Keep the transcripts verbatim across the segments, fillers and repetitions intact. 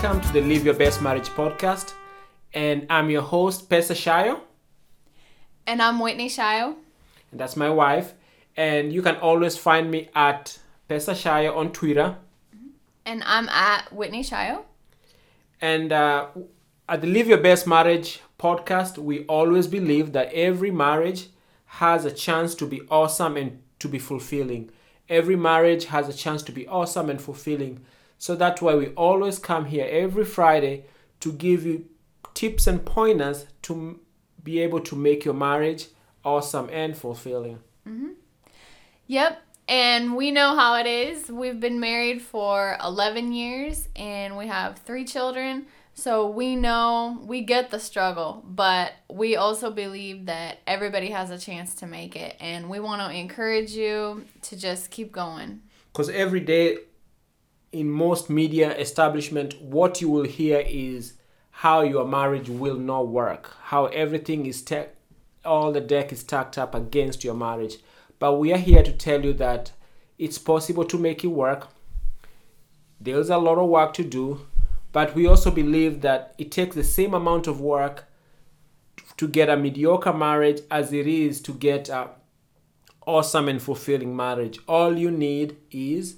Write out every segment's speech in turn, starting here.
welcome to the Live Your Best Marriage podcast. And I'm your host, Pesa Shayo. And I'm Whitney Shayo. And that's my wife. And you can always find me at Pesa Shayo on Twitter. And I'm at Whitney Shayo. And uh, at the Live Your Best Marriage podcast, we always believe that every marriage has a chance to be awesome and to be fulfilling. Every marriage has a chance to be awesome and fulfilling. So that's why we always come here every Friday to give you tips and pointers to be able to make your marriage awesome and fulfilling. Mm-hmm. Yep. And we know how it is. We've been married for eleven years and we have three children. So we know, we get the struggle, but we also believe that everybody has a chance to make it. And we want to encourage you to just keep going. Because every day in most media establishment, what you will hear is how your marriage will not work, how everything is, te- all the deck is stacked up against your marriage. But we are here to tell you that it's possible to make it work. There's a lot of work to do, but we also believe that it takes the same amount of work to get a mediocre marriage as it is to get an awesome and fulfilling marriage. All you need is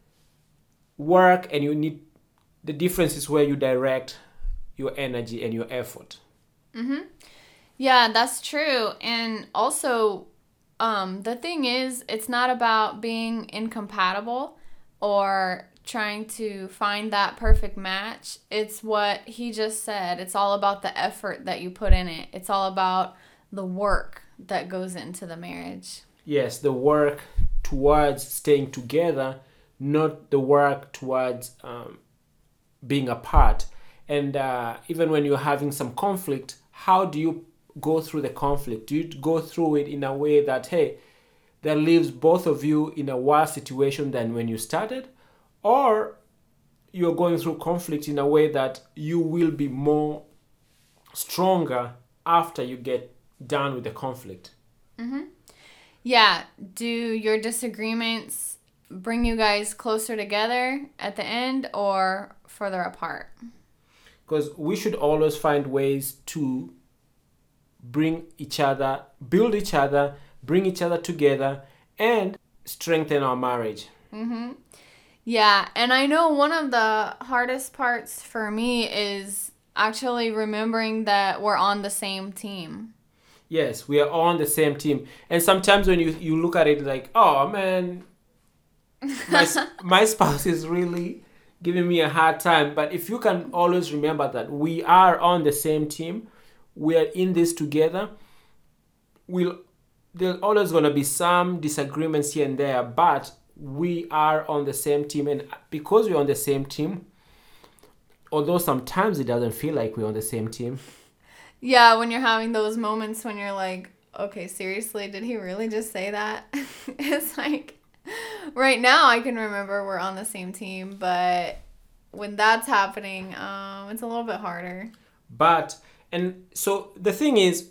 work, and you need, the difference is where you direct your energy and your effort. Mm-hmm. Yeah, that's true. And also, um, the thing is, it's not about being incompatible or trying to find that perfect match. It's what he just said. It's all about the effort that you put in it. It's all about the work that goes into the marriage. Yes, the work towards staying together, not the work towards um, being apart. And uh, even when you're having some conflict, how do you go through the conflict? Do you go through it in a way that, hey, that leaves both of you in a worse situation than when you started? Or you're going through conflict in a way that you will be more stronger after you get done with the conflict? Mm-hmm. Yeah. Do your disagreements bring you guys closer together at the end or further apart? Because we should always find ways to bring each other, build each other, bring each other together, and strengthen our marriage. Mm-hmm. Yeah, and I know one of the hardest parts for me is actually remembering that we're on the same team. Yes, we are on the same team. And sometimes when you, you look at it like, oh man, my, my spouse is really giving me a hard time. But if you can always remember that we are on the same team, we are in this together, we'll, there's always going to be some disagreements here and there, but we are on the same team. And because we're on the same team, although sometimes it doesn't feel like we're on the same team. Yeah, when you're having those moments when you're like, okay, seriously, did he really just say that? It's like, right now I can remember we're on the same team, but when that's happening, um, it's a little bit harder. But, and so the thing is,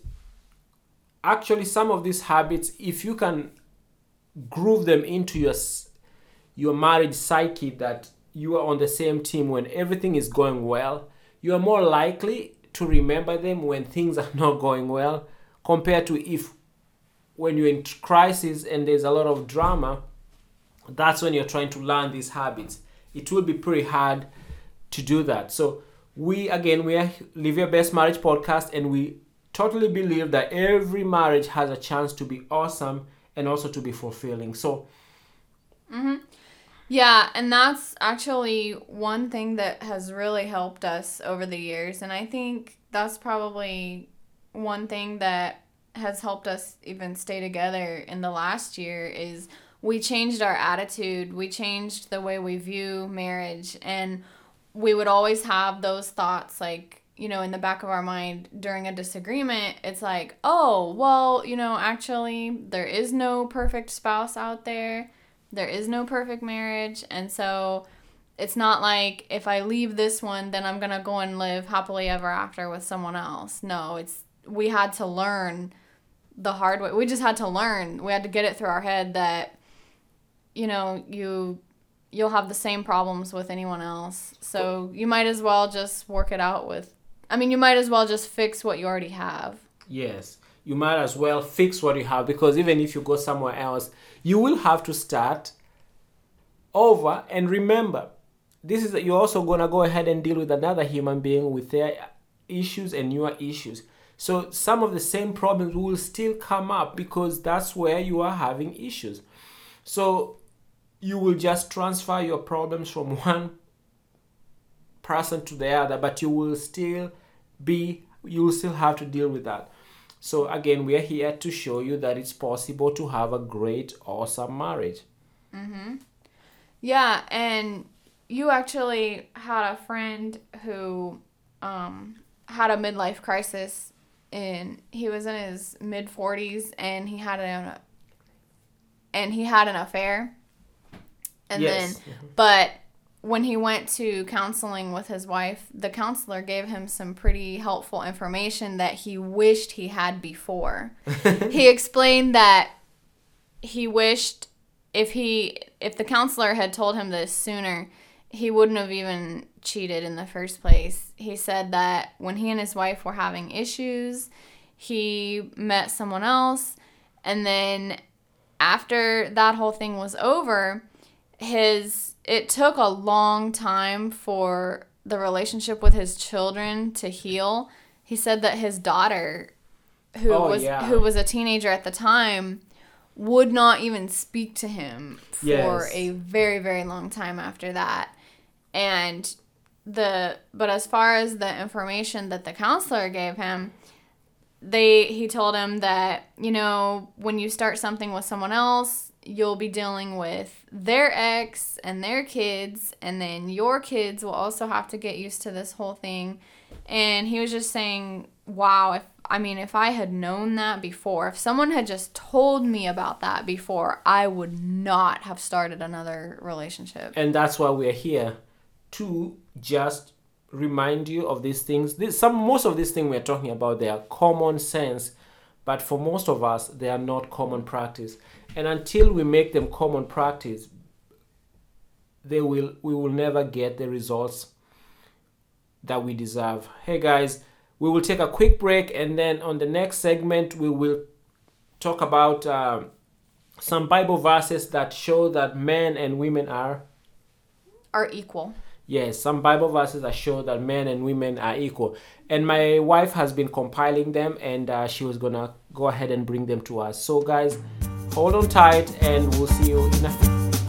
actually some of these habits, if you can groove them into your your marriage psyche, that you are on the same team when everything is going well, you are more likely to remember them when things are not going well, compared to if when you're in crisis and there's a lot of drama, that's when you're trying to learn these habits. It will be pretty hard to do that. So we, again, we are Live Your Best Marriage podcast, and we totally believe that every marriage has a chance to be awesome and also to be fulfilling. So, mm-hmm. Yeah, and that's actually one thing that has really helped us over the years. And I think that's probably one thing that has helped us even stay together in the last year is we changed our attitude. We changed the way we view marriage. And we would always have those thoughts like, you know, in the back of our mind during a disagreement. It's like, oh, well, you know, actually there is no perfect spouse out there. There is no perfect marriage. And so it's not like if I leave this one, then I'm going to go and live happily ever after with someone else. No, it's, we had to learn the hard way. We just had to learn. We had to get it through our head that, you know, you you'll have the same problems with anyone else. So you might as well just work it out with, I mean, you might as well just fix what you already have. Yes. You might as well fix what you have, because even if you go somewhere else, you will have to start over. And remember, this is you're also going to go ahead and deal with another human being with their issues and your issues. So some of the same problems will still come up, because that's where you are having issues. So you will just transfer your problems from one person to the other, but you will still be, you will still have to deal with that. So again, we are here to show you that it's possible to have a great, awesome marriage. Mm-hmm. Yeah, and you actually had a friend who um, had a midlife crisis, and he was in his mid forties, and he had an and he had an affair. And Yes. then, but when he went to counseling with his wife, the counselor gave him some pretty helpful information that he wished he had before. He explained that he wished if he if the counselor had told him this sooner, he wouldn't have even cheated in the first place. He said that when he and his wife were having issues, he met someone else, and then after that whole thing was over, his it took a long time for the relationship with his children to heal. He said that his daughter, who Oh, was yeah. who was a teenager at the time, would not even speak to him for Yes. a very, very long time after that. And the but as far as the information that the counselor gave him, they he told him that, you know, when you start something with someone else, you'll be dealing with their ex and their kids, and then your kids will also have to get used to this whole thing. And he was just saying, wow, if I mean, if I had known that before, if someone had just told me about that before, I would not have started another relationship. And that's why we're here, to just remind you of these things. This, some most of these things we're talking about, they are common sense, but for most of us, they are not common practice. And until we make them common practice, they will we will never get the results that we deserve. Hey guys, we will take a quick break, and then on the next segment we will talk about um, some Bible verses that show that men and women are Are equal. Yes, some Bible verses that show that men and women are equal. And my wife has been compiling them, and uh, she was going to go ahead and bring them to us. So guys, hold on tight, and we'll see you in a few.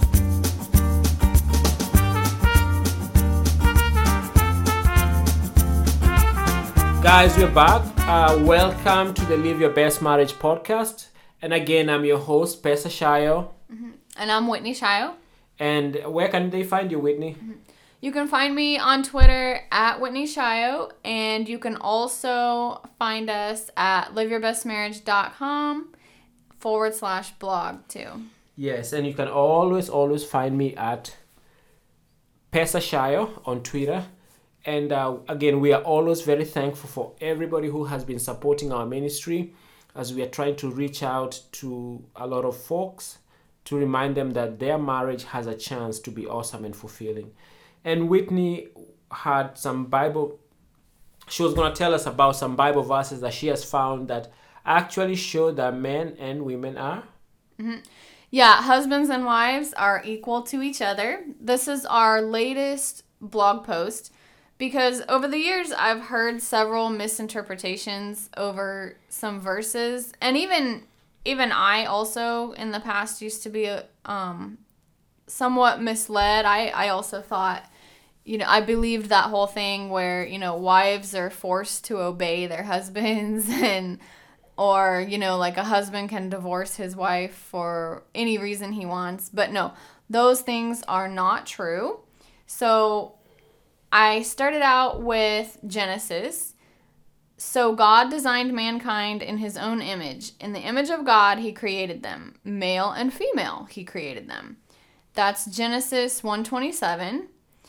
Guys, we're back. Uh, welcome to the Live Your Best Marriage podcast. And again, I'm your host, Pesa Shayo. Mm-hmm. And I'm Whitney Shayo. And where can they find you, Whitney? Mm-hmm. You can find me on Twitter at Whitney Shayo, and you can also find us at liveyourbestmarriage.com forward slash blog too. Yes, and you can always, always find me at Pesa Shayo on Twitter. And uh, again, we are always very thankful for everybody who has been supporting our ministry as we are trying to reach out to a lot of folks to remind them that their marriage has a chance to be awesome and fulfilling. And Whitney had some Bible, she was going to tell us about some Bible verses that she has found that actually show that men and women are. Mm-hmm. Yeah, husbands and wives are equal to each other. This is our latest blog post, because over the years I've heard several misinterpretations over some verses, and even even I also in the past used to be um, somewhat misled. I, I also thought, you know, I believed that whole thing where, you know, wives are forced to obey their husbands, and or, you know, like a husband can divorce his wife for any reason he wants. But no, those things are not true. So I started out with Genesis. So God designed mankind in his own image. In the image of God, he created them. Male and female, he created them. That's Genesis one twenty-seven.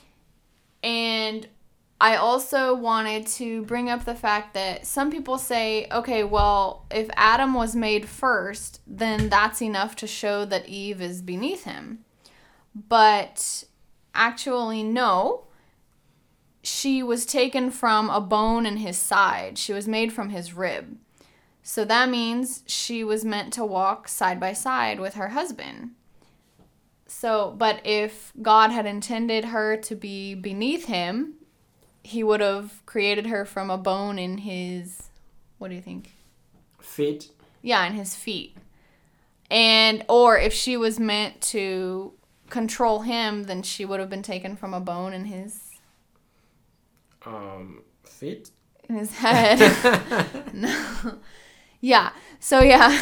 And I also wanted to bring up the fact that some people say, okay, well, if Adam was made first, then that's enough to show that Eve is beneath him. but actually, no. She was taken from a bone in his side. She was made from his rib. So that means she was meant to walk side by side with her husband. So, but if God had intended her to be beneath him, he would have created her from a bone in his, what do you think? Feet. Yeah, in his feet. And, or if she was meant to control him, then she would have been taken from a bone in his Um, feet? in his head. No. Yeah. So yeah.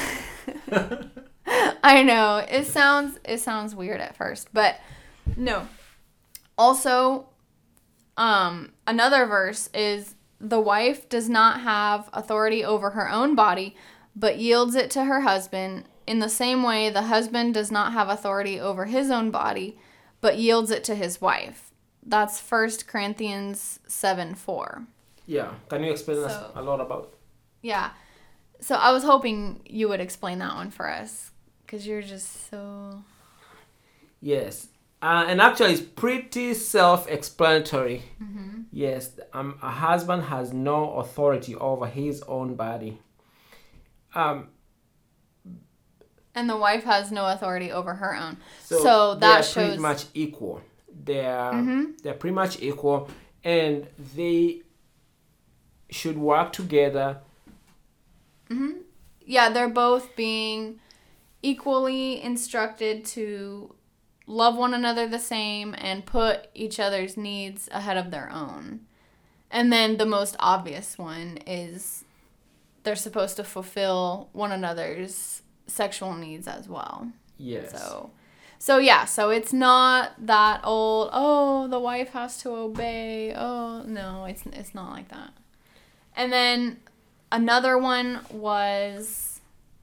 I know. It sounds it sounds weird at first, but no. Also, um another verse is the wife does not have authority over her own body, but yields it to her husband. In the same way, the husband does not have authority over his own body, but yields it to his wife. That's First Corinthians seven four. Yeah. Can you explain So- us a lot about? Yeah. So I was hoping you would explain that one for us, because you're just so... Yes. Uh, and actually, it's pretty self-explanatory. Mm-hmm. Yes. Um, a husband has no authority over his own body. Um. And the wife has no authority over her own. So, So they that are shows... pretty much equal. They're Mhm. they're pretty much equal, and they should work together. Mhm. Yeah, they're both being equally instructed to love one another the same and put each other's needs ahead of their own. And then the most obvious one is they're supposed to fulfill one another's sexual needs as well. Yes. So, so yeah, so it's not that old, oh, the wife has to obey. Oh, no, it's it's not like that. And then another one was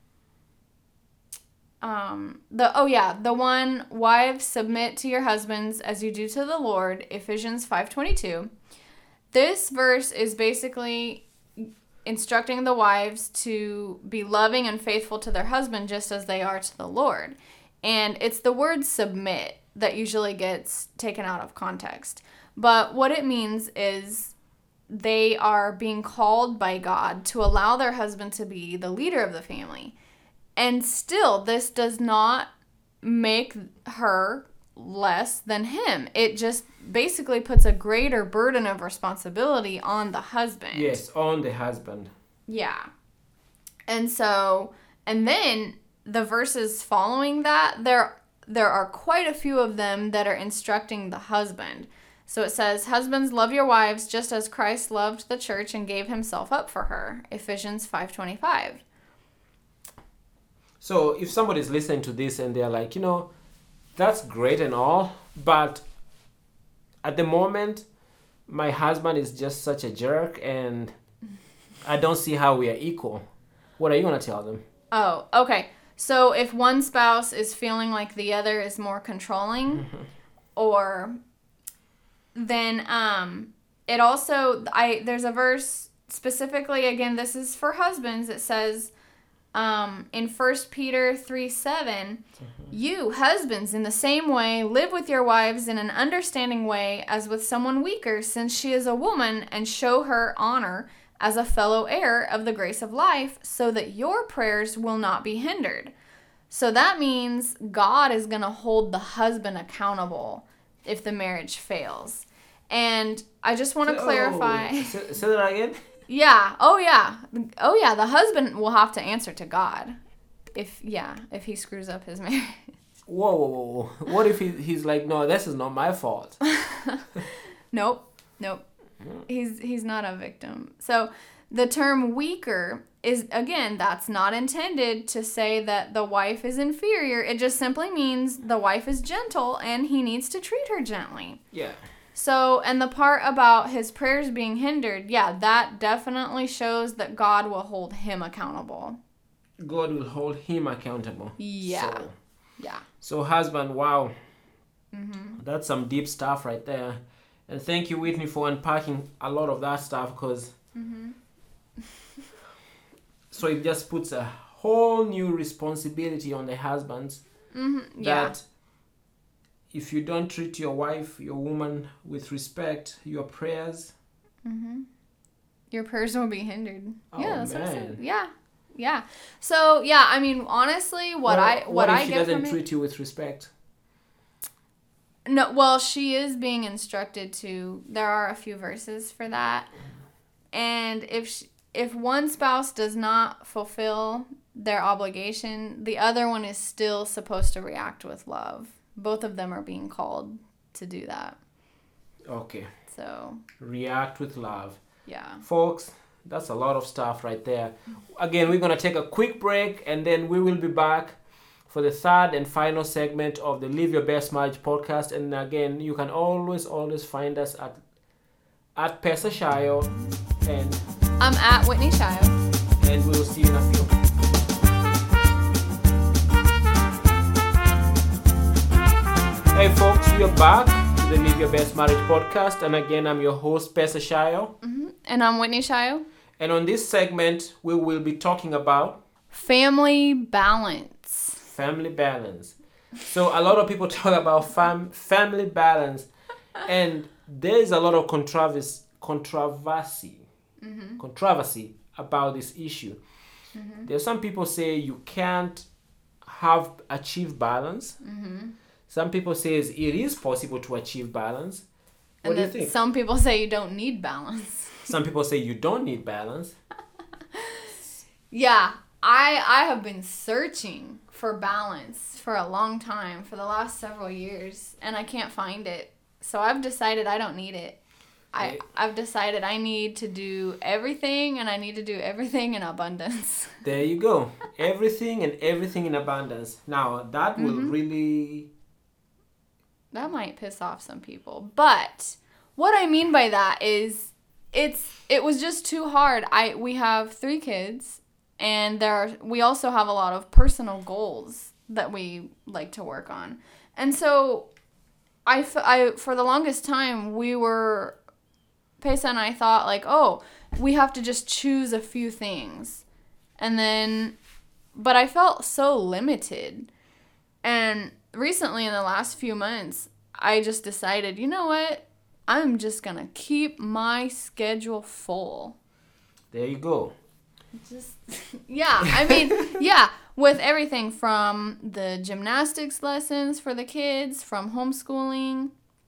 um the oh yeah, the one, wives, submit to your husbands as you do to the Lord, Ephesians five twenty-two. This verse is basically instructing the wives to be loving and faithful to their husband just as they are to the Lord. And it's the word submit that usually gets taken out of context. But what it means is they are being called by God to allow their husband to be the leader of the family. And still, this does not make her less than him. It just basically puts a greater burden of responsibility on the husband. Yes, on the husband. Yeah. And so, and then the verses following that, there there are quite a few of them that are instructing the husband. So it says, husbands, love your wives just as Christ loved the church and gave himself up for her. Ephesians five twenty-five. So if somebody's listening to this and they're like, you know, that's great and all, but at the moment, my husband is just such a jerk and I don't see how we are equal. What are you going to tell them? Oh, okay. So if one spouse is feeling like the other is more controlling, or then um, it also, I there's a verse specifically, again, this is for husbands. It says um, in First Peter three seven, you husbands in the same way live with your wives in an understanding way as with someone weaker, since she is a woman, and show her honor as a fellow heir of the grace of life, so that your prayers will not be hindered. So that means God is going to hold the husband accountable if the marriage fails. And I just want to Oh, clarify. Say, say that again? Yeah. Oh, yeah. Oh, yeah. The husband will have to answer to God if, yeah, if he screws up his marriage. Whoa, whoa, whoa. What if he, he's like, no, this is not my fault? Nope. Nope. He's he's not a victim. So the term weaker is, again, that's not intended to say that the wife is inferior. It just simply means the wife is gentle and he needs to treat her gently. Yeah. So, and the part about his prayers being hindered, yeah, that definitely shows that God will hold him accountable. God will hold him accountable. Yeah. So, Yeah. so husband, wow. Mm-hmm. That's some deep stuff right there. And thank you, Whitney, for unpacking a lot of that stuff, because Mm-hmm. so it just puts a whole new responsibility on the husbands. Mm-hmm. Yeah. That if you don't treat your wife, your woman, with respect, your prayers. Mm-hmm. Your prayers will be hindered. Oh, yeah, that's man. what I said. Yeah, yeah. So yeah, I mean, honestly, what well, I what, what if I she get doesn't from treat it, you with respect? no, well, she is being instructed to. There are a few verses for that, and if she, if one spouse does not fulfill their obligation, the other one is still supposed to react with love. Both of them are being called to do that. Okay. So React with love. yeah. Folks, that's a lot of stuff right there. Again, we're going to take a quick break and then we will be back for the third and final segment of the Live Your Best Marriage podcast. And again, you can always, always find us at at Pesa Shayo, and I'm at Whitney Shio. and we will see you in a few. Hey folks, we are back to the Live Your Best Marriage podcast. And again, I'm your host, Pesa Shayo. Mm-hmm. And I'm Whitney Shio. And on this segment, we will be talking about Family balance. family balance. So a lot of people talk about fam- family balance, and there is a lot of controversy, controversy, Mm-hmm. controversy about this issue. Mm-hmm. There's some people say you can't have achieve balance. Mm-hmm. Some people say it is possible to achieve balance. What And do you then think? some people say you don't need balance. Some people say you don't need balance. Yeah, I I have been searching for balance for a long time, for the last several years, and I can't find it. So I've decided I don't need it. I, Right. I've decided I need to do everything, and I need to do everything in abundance. There you go. Everything and everything in abundance. Now that will Mhm. really That might piss off some people. But what I mean by that is it's it was just too hard. I we have three kids, and there are, we also have a lot of personal goals that we like to work on. And so I, f- I for the longest time we were Pesa and I thought like, "Oh, we have to just choose a few things." And then but I felt so limited. And recently, in the last few months, I just decided, you know what? I'm just going to keep my schedule full. there you go. Just, yeah, I mean, yeah, with everything from the gymnastics lessons for the kids, from homeschooling,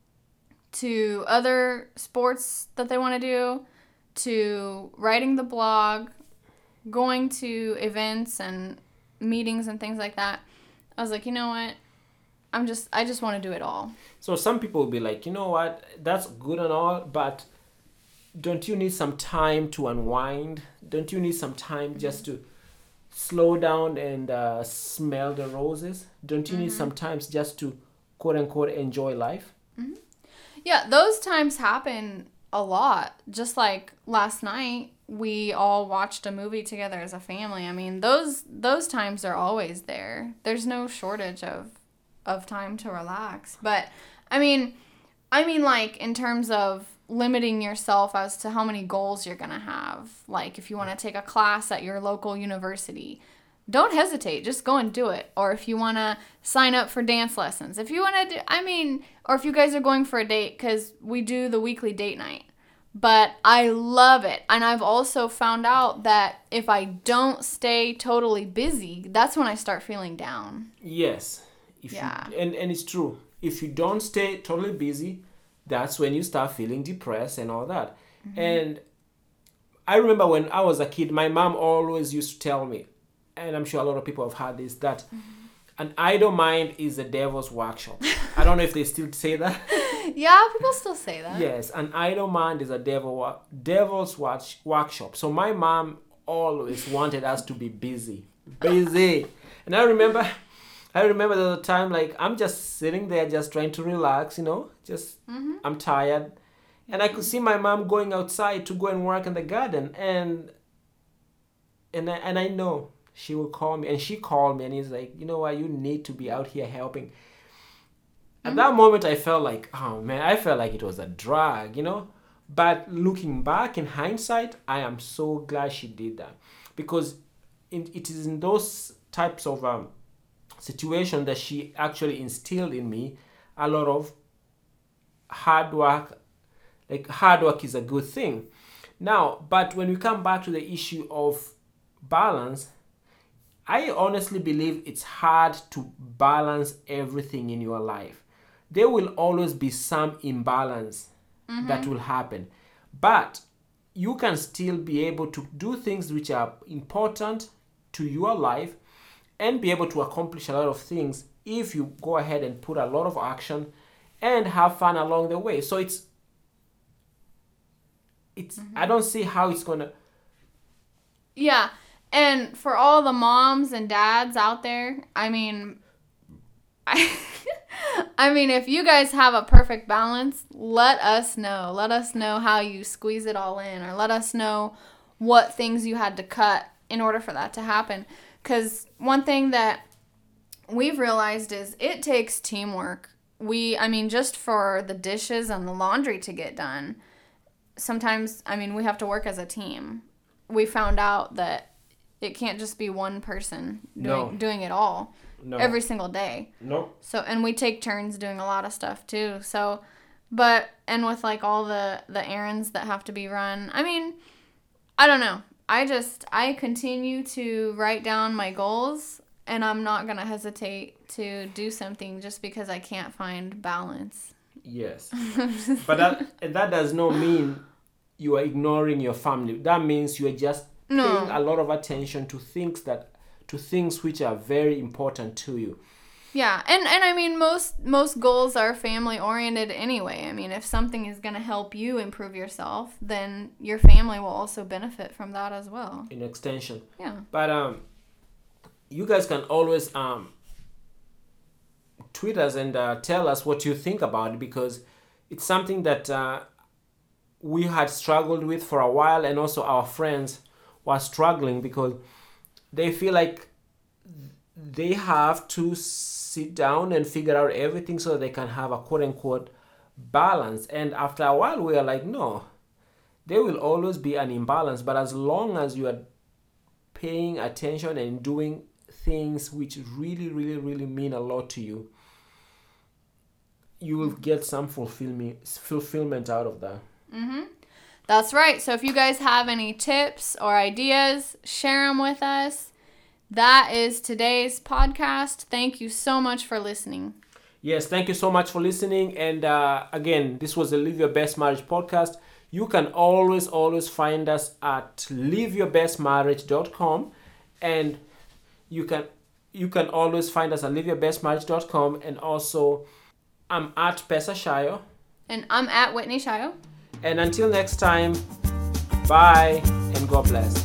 to other sports that they want to do, to writing the blog, going to events and meetings and things like that. I was like, you know what? I'm just, I just want to do it all. So some people will be like, you know what, that's good and all, but don't you need some time to unwind? Don't you need some time just to slow down and uh, smell the roses? Don't you need Mhm. some time just to quote unquote enjoy life? Yeah, those times happen a lot. Just like last night, we all watched a movie together as a family. I mean, those those times are always there. There's no shortage of of time to relax. But I mean, I mean like in terms of limiting yourself as to how many goals you're going to have. Like if you want to take a class at your local university, don't hesitate. Just go and do it. Or if you want to sign up for dance lessons. If you want to do, I mean, or if you guys are going for a date, because we do the weekly date night. But I love it. And I've also found out that if I don't stay totally busy, that's when I start feeling down. Yes. If Yeah. You, and, and it's true. If you don't stay totally busy, that's when you start feeling depressed and all that. Mm-hmm. And I remember when I was a kid, my mom always used to tell me, and I'm sure a lot of people have heard this, that mm-hmm. an idle mind is the devil's workshop. I don't know if they still say that. Yeah, people still say that. Yes, an idle mind is a devil wa- devil's watch- workshop. So my mom always wanted us to be busy. Busy. And I remember... I remember the time, like, I'm just sitting there just trying to relax, you know, just, Mm-hmm. I'm tired. And I could see my mom going outside to go and work in the garden. And and I, and I know she will call me. And she called me and he's like, you know what, you need to be out here helping. At Mm-hmm. that moment, I felt like, oh, man, I felt like it was a drag, you know. But looking back in hindsight, I am so glad she did that. Because in, it is in those types of... um. situation that she actually instilled in me a lot of hard work. Like hard work is a good thing. Now, but when we come back to the issue of balance, I honestly believe it's hard to balance everything in your life. There will always be some imbalance mm-hmm. that will happen. But you can still be able to do things which are important to your life and be able to accomplish a lot of things if you go ahead and put a lot of action and have fun along the way. So it's it's mm-hmm. I don't see how it's gonna. Yeah, and for all the moms and dads out there, I mean, I, I mean, if you guys have a perfect balance, let us know. Let us know how you squeeze it all in, or let us know what things you had to cut in order for that to happen. Because one thing that we've realized is it takes teamwork. We, I mean, just for the dishes and the laundry to get done, sometimes, I mean, we have to work as a team. We found out that it can't just be one person doing, no. doing it all no. every single day. No. So, and we take turns doing a lot of stuff too. So, but, and with like all the, the errands that have to be run, I mean, I don't know. I just, I continue to write down my goals, and I'm not going to hesitate to do something just because I can't find balance. Yes. But that that does not mean you are ignoring your family. That means you are just no. paying a lot of attention to things that to things which are very important to you. Yeah, and, and I mean, most most goals are family oriented anyway. I mean, if something is going to help you improve yourself, then your family will also benefit from that as well. In extension. Yeah. But um, you guys can always um tweet us and uh, tell us what you think about it, because it's something that uh, we had struggled with for a while, and also our friends were struggling because they feel like they have to sit down and figure out everything so that they can have a quote-unquote balance. And after a while, we are like, no, there will always be an imbalance. But as long as you are paying attention and doing things which really, really, really mean a lot to you, you will get some fulfillment fulfillment out of that. Mm-hmm. That's right. So if you guys have any tips or ideas, share them with us. That is today's podcast. Thank you so much for listening. Yes, thank you so much for listening. And uh, again, this was the Live Your Best Marriage podcast. You can always, always find us at live your best marriage dot com. And you can you can always find us at live your best marriage dot com. And also, I'm at Pesa Shayo. And I'm at Whitney Shayo. And until next time, bye and God bless.